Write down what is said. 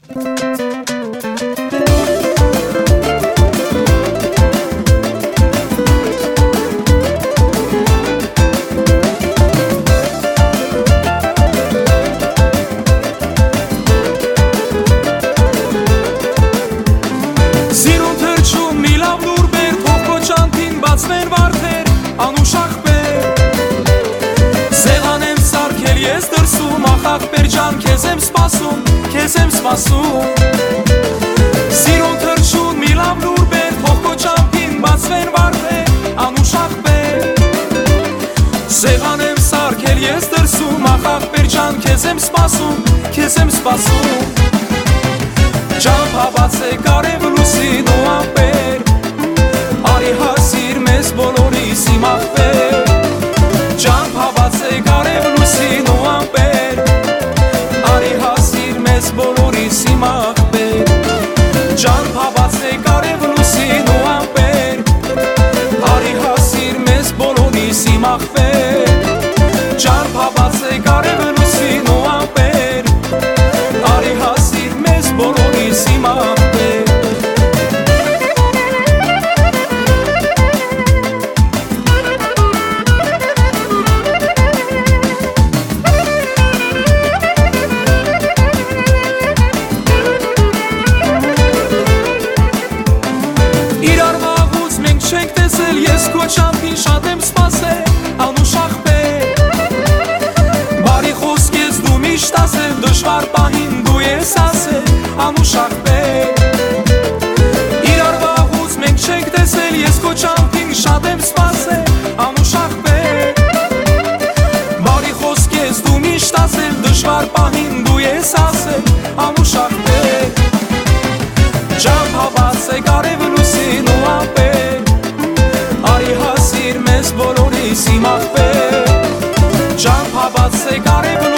Քեզ եմ սպասում Սիրուն թրջուն մի լավ լուր բեր Թող քո ճամփին բացվեն վարդեր Անուշ աղբեր Սեղան եմ սարքել ես դրսում Ախ աղբեր ջան քեզ եմ սպասում Ճամփա բաց է կարև լուսին ու ամպեր Արի հասիր մեզ բոլորիս իմ աղբեր Ճամփա բաց է կարև լուսին ու ամպեր Արի հասիր մեզ բոլորիս իմ աղբեր Ճամփա բաց է կարև լուսին ու ամպեր Արի հասիր մեզ բոլորիս իմ աղբեր Ճամփա բաց է կարև լուսին ու ամպեր Արի հասիր մեզ բոլորիս իմ աղբեր Ես քո ճամփին շատ եմ սպասել Անուշ աղբեր Բարի խոսք ես դու միշտ ասել Դժվար պահին դու ես ասել Անուշ աղբեր Իրար վաղուց մենք չենք տեսել Ես քո ճամփին շատ եմ սպասել Անուշ աղբեր Բարի խոսք ես դու միշտ ասել Դժվար պահին դու ես ասել Անուշ աղբեր Ճամփա բաց է կարև լուսին ու ամպեր Արի հասիր մեզ բոլորիս իմ աղբեր Ճամփա բաց է կարև